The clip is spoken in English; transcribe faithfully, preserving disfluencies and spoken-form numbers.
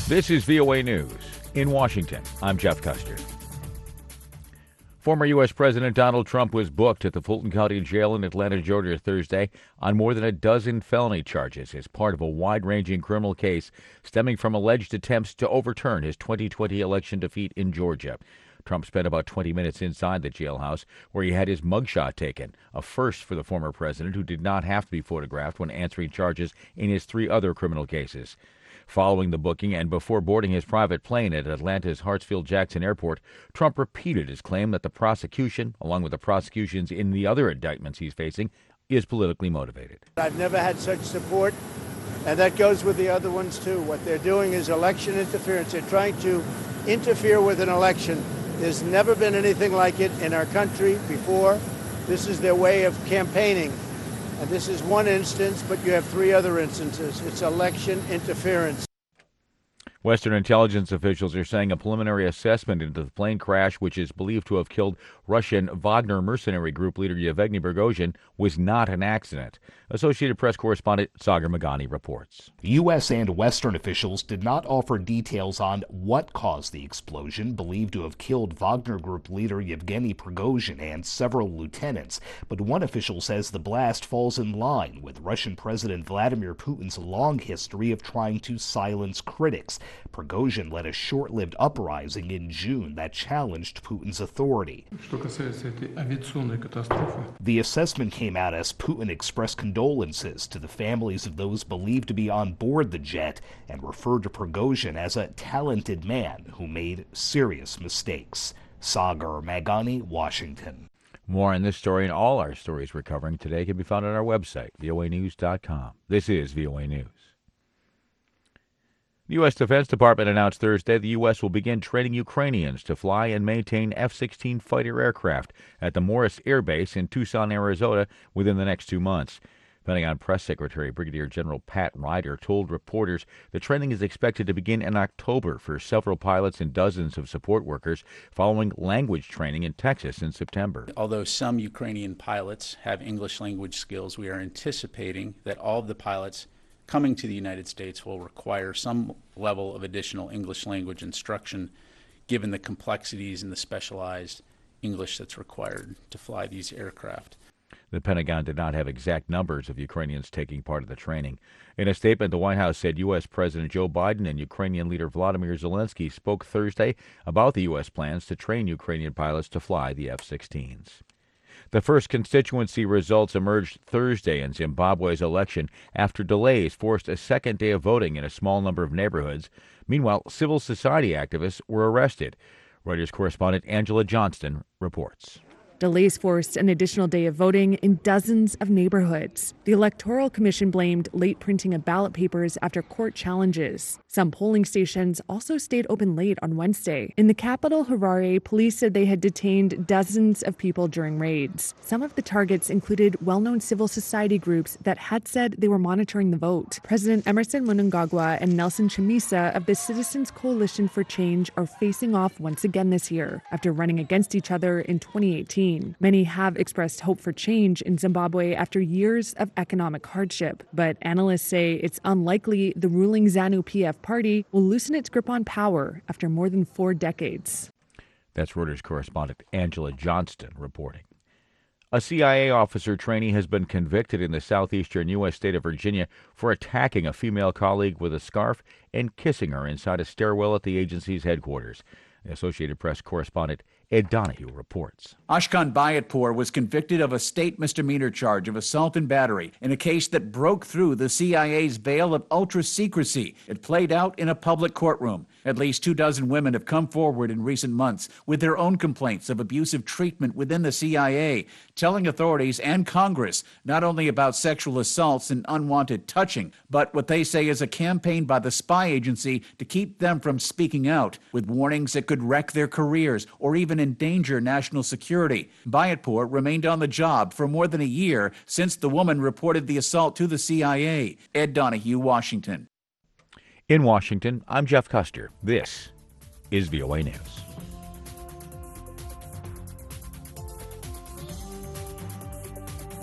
This is V O A News. In Washington, I'm Jeff Custer. Former U S. President Donald Trump was booked at the Fulton County Jail in Atlanta, Georgia, Thursday on more than a dozen felony charges as part of a wide-ranging criminal case stemming from alleged attempts to overturn his twenty twenty election defeat in Georgia. Trump spent about twenty minutes inside the jailhouse where he had his mugshot taken, a first for the former president who did not have to be photographed when answering charges in his three other criminal cases. Following the booking and before boarding his private plane at Atlanta's Hartsfield-Jackson Airport, Trump repeated his claim that the prosecution, along with the prosecutions in the other indictments he's facing, is politically motivated. I've never had such support, and that goes with the other ones, too. What they're doing is election interference. They're trying to interfere with an election. There's never been anything like it in our country before. This is their way of campaigning. And this is one instance, but you have three other instances. It's election interference. Western intelligence officials are saying a preliminary assessment into the plane crash, which is believed to have killed Russian Wagner mercenary group leader Yevgeny Prigozhin, was not an accident. Associated Press correspondent Sagar Meghani reports. U S and Western officials did not offer details on what caused the explosion, believed to have killed Wagner Group leader Yevgeny Prigozhin and several lieutenants. But one official says the blast falls in line with Russian President Vladimir Putin's long history of trying to silence critics. Prigozhin led a short-lived uprising in June that challenged Putin's authority. The assessment came out as Putin expressed condolences to the families of those believed to be on board the jet and referred to Prigozhin as a talented man who made serious mistakes. Sagar Meghani, Washington. More on this story and all our stories we're covering today can be found on our website, V O A news dot com. This is V O A News. The U S. Defense Department announced Thursday the U S will begin training Ukrainians to fly and maintain F sixteen fighter aircraft at the Morris Air Base in Tucson, Arizona within the next two months. Pentagon Press Secretary Brigadier General Pat Ryder told reporters the training is expected to begin in October for several pilots and dozens of support workers following language training in Texas in September. Although some Ukrainian pilots have English language skills, we are anticipating that all of the pilots coming to the United States will require some level of additional English language instruction, given the complexities and the specialized English that's required to fly these aircraft. The Pentagon did not have exact numbers of Ukrainians taking part of the training. In a statement, the White House said U S. President Joe Biden and Ukrainian leader Vladimir Zelensky spoke Thursday about the U S plans to train Ukrainian pilots to fly the F sixteens. The first constituency results emerged Thursday in Zimbabwe's election after delays forced a second day of voting in a small number of neighborhoods. Meanwhile, civil society activists were arrested. Reuters correspondent Angela Johnston reports. Delays forced an additional day of voting in dozens of neighborhoods. The Electoral Commission blamed late printing of ballot papers after court challenges. Some polling stations also stayed open late on Wednesday. In the capital, Harare, police said they had detained dozens of people during raids. Some of the targets included well-known civil society groups that had said they were monitoring the vote. President Emerson Mnangagwa and Nelson Chamisa of the Citizens Coalition for Change are facing off once again this year after running against each other in twenty eighteen. Many have expressed hope for change in Zimbabwe after years of economic hardship, but analysts say it's unlikely the ruling ZANU-P F party will loosen its grip on power after more than four decades. That's Reuters correspondent Angela Johnston reporting. A C I A officer trainee has been convicted in the southeastern U S state of Virginia for attacking a female colleague with a scarf and kissing her inside a stairwell at the agency's headquarters. The Associated Press correspondent Ed Donahue reports. Ashkan Bayatpour was convicted of a state misdemeanor charge of assault and battery in a case that broke through the C I A's veil of ultra-secrecy. It played out in a public courtroom. At least two dozen women have come forward in recent months with their own complaints of abusive treatment within the C I A, telling authorities and Congress not only about sexual assaults and unwanted touching, but what they say is a campaign by the spy agency to keep them from speaking out, with warnings that could wreck their careers or even endanger national security. Bayatpour remained on the job for more than a year since the woman reported the assault to the C I A. Ed Donahue, Washington. In Washington, I'm Jeff Custer. This is V O A News.